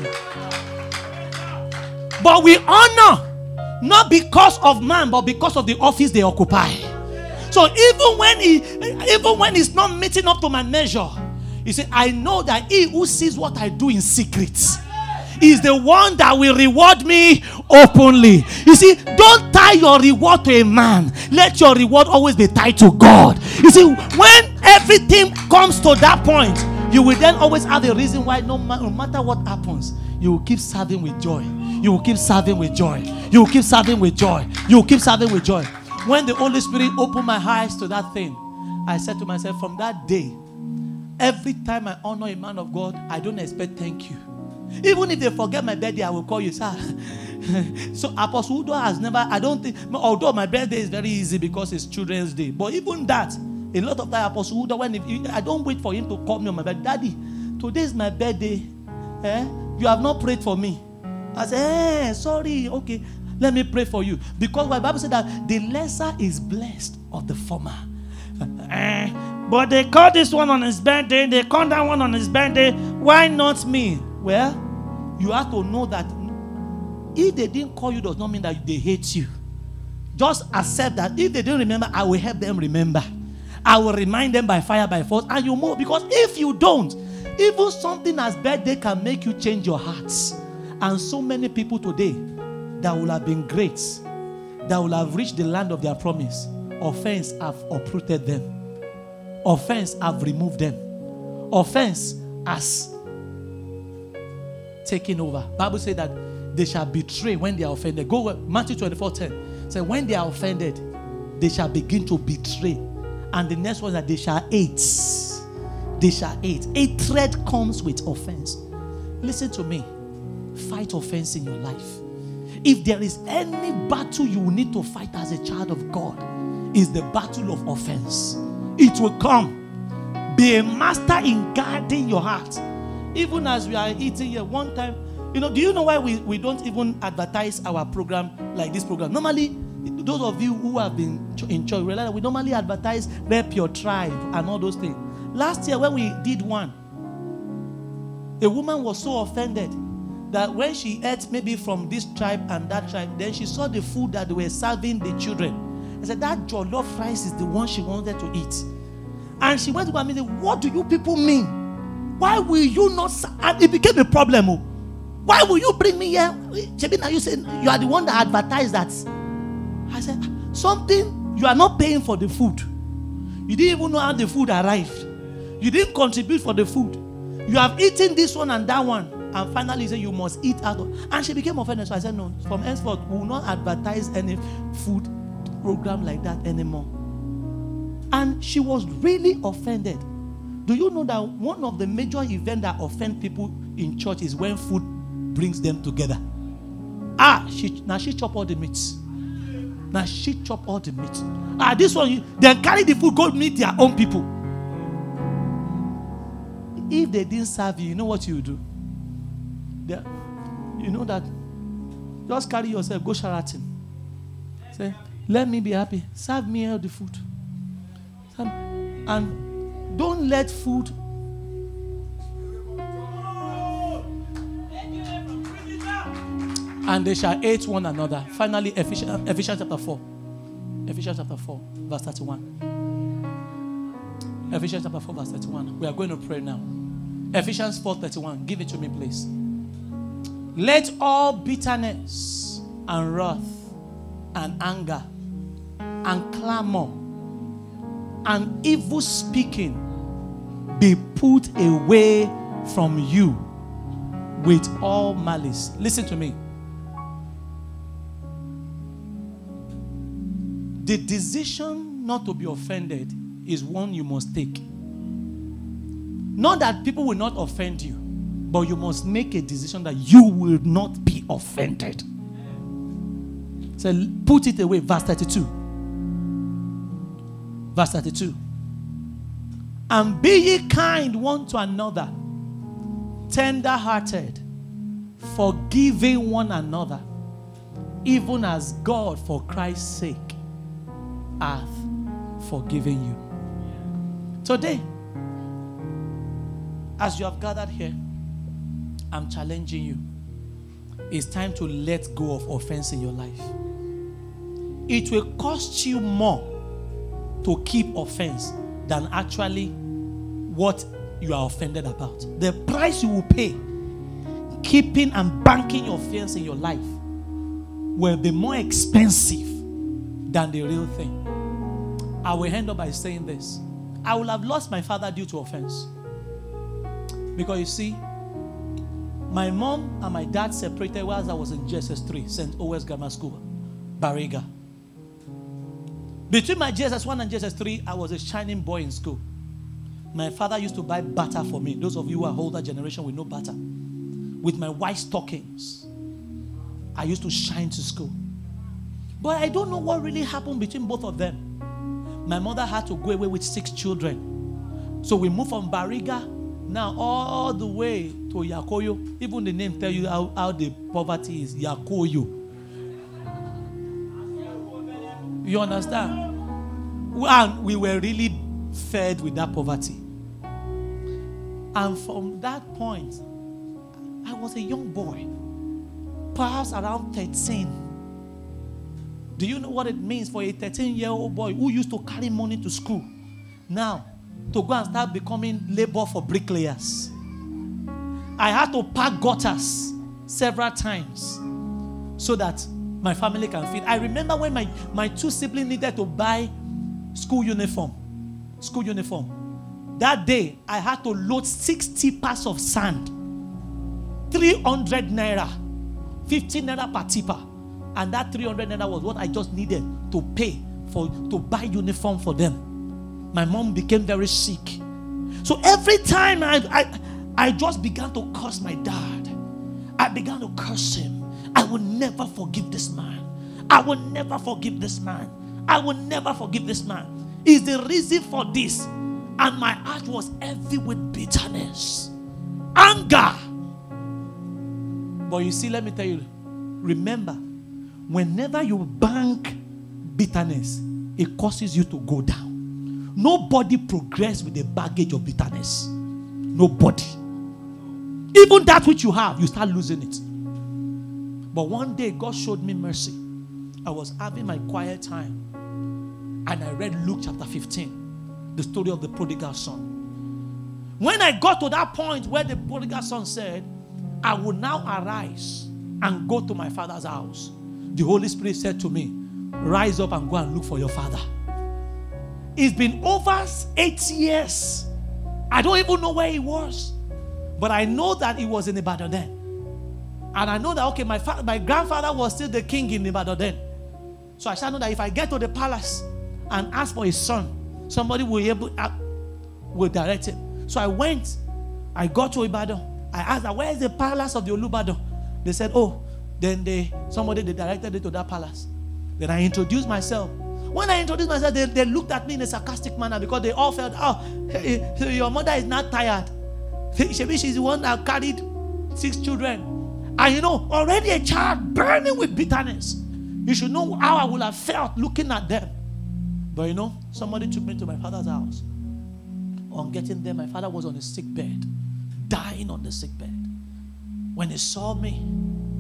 But we honor not because of man, but because of the office they occupy. So even when he's not meeting up to my measure, he said, I know that he who sees what I do in secret is the one that will reward me openly. You see, don't tie your reward to a man. Let your reward always be tied to God. You see, when everything comes to that point, you will then always have a reason why no matter what happens, you will keep serving with joy. You will keep serving with joy. You will keep serving with joy. You will keep serving with joy. When the Holy Spirit opened my eyes to that thing, I said to myself, from that day, every time I honor a man of God, I don't expect thank you. Even if they forget my birthday, I will call you, sir. So Apostle Udo has never, I don't think, although my birthday is very easy because it's Children's Day, but even that, a lot of time Apostle Udo, I don't wait for him to call me on my birthday. Daddy, today is my birthday. You have not prayed for me. I say, sorry, okay, let me pray for you. Because my Bible said that the lesser is blessed of the former. But they call this one on his birthday, they call that one on his birthday. Why not me? Well, you have to know that if they didn't call you, does not mean that they hate you. Just accept that if they didn't remember, I will help them remember. I will remind them by fire, by force, and you move. Because if you don't, even something as birthday can make you change your hearts. And so many people today that will have been great, that will have reached the land of their promise, offense have uprooted them. Offense have removed them. Offense has taken over. Bible says that they shall betray when they are offended. Go Matthew 24:10. Say when they are offended, they shall begin to betray. And the next one is that they shall hate. They shall hate. Hatred comes with offense. Listen to me. Fight offense in your life. If there is any battle you need to fight as a child of God, is the battle of offense. It will come. Be a master in guarding your heart. Even as we are eating here, one time, do you know why we don't even advertise our program like this program? Normally, those of you who have been in church, realize we normally advertise rep your tribe and all those things. Last year when we did one, a woman was so offended that when she ate maybe from this tribe and that tribe, then she saw the food that they were serving the children. I said, that jollof rice is the one she wanted to eat. And she went to me and said, what do you people mean? Why will you not? And it became a problem. Why will you bring me here? Chebina, you said you are the one that advertised that. I said, something, you are not paying for the food. You didn't even know how the food arrived. You didn't contribute for the food. You have eaten this one and that one. And finally, he said, you must eat out. And she became offended. So I said, no, from henceforth, we will not advertise any food program like that anymore. And she was really offended. Do you know that one of the major events that offend people in church is when food brings them together? She chop all the meats. Now she chop all the meat. This one, then carry the food, go meet their own people. If they didn't serve you, you know what you do? You know that. Just carry yourself, go Sheraton. Say, let me be happy. Serve me all the food. And don't let food. And they shall hate one another. Finally, Ephesians chapter 4. Ephesians chapter 4, verse 31. Ephesians chapter 4, verse 31. We are going to pray now. Ephesians 4:31. Give it to me, please. Let all bitterness and wrath and anger and clamor and evil speaking be put away from you with all malice. Listen to me. The decision not to be offended is one you must take. Not that people will not offend you, but you must make a decision that you will not be offended. So put it away. Verse 32. Verse 32. And be ye kind one to another, tender-hearted, forgiving one another, even as God for Christ's sake hath forgiven you. Today, as you have gathered here, I'm challenging you. It's time to let go of offense in your life. It will cost you more to keep offense than actually what you are offended about. The price you will pay keeping and banking your offense in your life will be more expensive than the real thing. I will end up by saying this. I will have lost my father due to offense. Because you see, my mom and my dad separated while I was in GSS 3, St. Owens Grammar School, Bariga. Between my GSS 1 and GSS 3, I was a shining boy in school. My father used to buy butter for me. Those of you who are older generation will know butter. With my white stockings, I used to shine to school. But I don't know what really happened between both of them. My mother had to go away with 6 children. So we moved from Bariga now all the way to Yakoyo. Even the name tells you how the poverty is. Yakoyo. You understand? And we were really fed with that poverty. And from that point, I was a young boy, perhaps around 13. Do you know what it means for a 13-year-old boy who used to carry money to school now to go and start becoming labor for bricklayers? I had to pack gutters several times so that my family can feed. I remember when my 2 siblings needed to buy school uniform. That day, I had to load 60 parts of sand, 300 naira, 50 naira per tipper. And that 300 naira was what I just needed to pay to buy uniform for them. My mom became very sick. So every time I just began to curse my dad. I began to curse him. I will never forgive this man. I will never forgive this man. I will never forgive this man. Is the reason for this. And my heart was heavy with bitterness, anger. But you see, let me tell you, remember, whenever you bank bitterness, it causes you to go down. Nobody progresses with the baggage of bitterness. Nobody. Even that which you have, you start losing it. But one day, God showed me mercy. I was having my quiet time, and I read Luke chapter 15, the story of the prodigal son. When I got to that point where the prodigal son said, I will now arise and go to my father's house, the Holy Spirit said to me, rise up and go and look for your father. It's been over 8 years. I don't even know where he was. But I know that he was in Ibadan then. And I know that, okay, my grandfather was still the king in Ibadan then. So I shall know that if I get to the palace and ask for his son, somebody will direct him. So I went. I got to Ibadan. I asked, where is the palace of the Olubadan? They said, Then somebody directed it to that palace. Then I introduced myself. When I introduced myself, they looked at me in a sarcastic manner because they all felt, hey, your mother is not tired. She's the one that carried 6 children. And already a child burning with bitterness. You should know how I would have felt looking at them. But somebody took me to my father's house. On getting there, my father was on a sick bed, dying on the sick bed. When he saw me,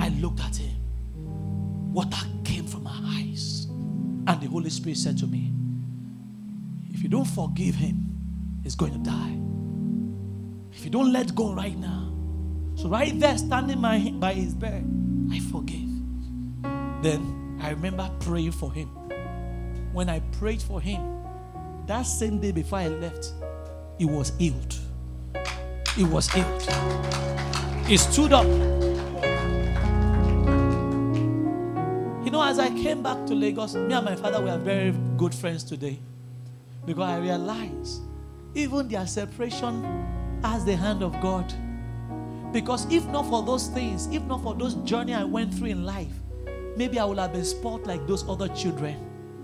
I looked at him. Water came from my eyes. And the Holy Spirit said to me, if you don't forgive him, he's going to die. If you don't let go right now. So right there, standing by his bed, I forgave. Then I remember praying for him. When I prayed for him, that same day before I left, he was healed. He was healed. He stood up. You know, as I came back to Lagos, me and my father were very good friends today. Because I realized even their separation has the hand of God. Because if not for those things, if not for those journey I went through in life, maybe I would have been spoiled like those other children.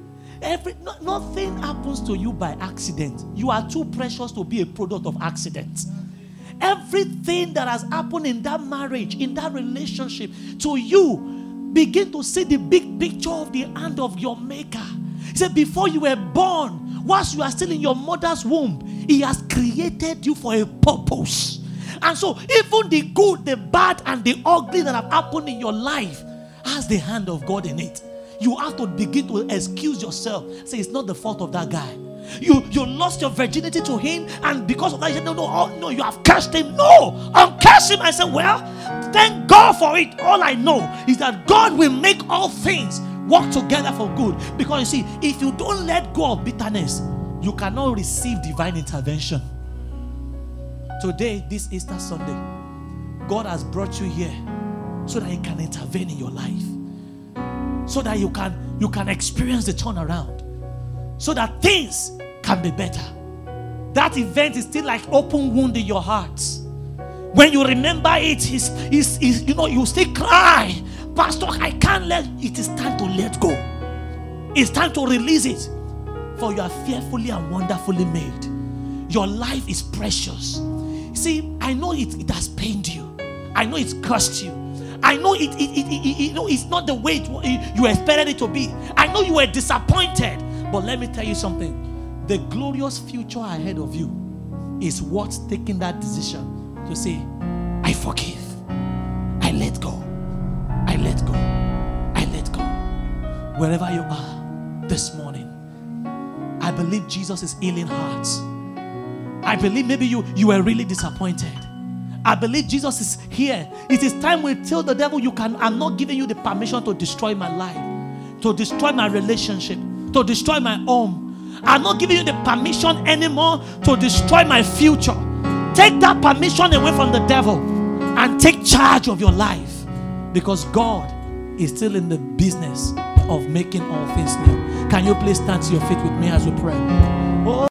Nothing happens to you by accident. You are too precious to be a product of accident. Everything that has happened in that marriage, in that relationship, to you, begin to see the big picture of the hand of your Maker. He said, before you were born, whilst you are still in your mother's womb, he has created you for a purpose. And so, even the good, the bad, and the ugly that have happened in your life has the hand of God in it. You have to begin to excuse yourself. Say, it's not the fault of that guy. You lost your virginity to him, and because of that, you said, no, you have cursed him. No, uncurse him. I said, well, thank God for it. All I know is that God will make all things work together for good. Because you see, if you don't let go of bitterness, you cannot receive divine intervention. Today, this Easter Sunday, God has brought you here so that he can intervene in your life. So that you can experience the turnaround. So that things can be better. That event is still like open wound in your heart. When you remember it, you still cry. Pastor, I can't it is time to let go. It's time to release it. For you are fearfully and wonderfully made. Your life is precious. See, I know it has pained you. I know it's cost you. I know it's not the way you expected it to be. I know you were disappointed. But let me tell you something. The glorious future ahead of you is worth taking that decision to say, I forgive. I let go. I let go. I let go. Wherever you are this morning, I believe Jesus is healing hearts. I believe maybe you were really disappointed. I believe Jesus is here. It is time we tell the devil, I'm not giving you the permission to destroy my life, to destroy my relationship, to destroy my home. I'm not giving you the permission anymore to destroy my future. Take that permission away from the devil and take charge of your life, because God is still in the business of making all things new. Can you please stand to your feet with me as we pray? Oh.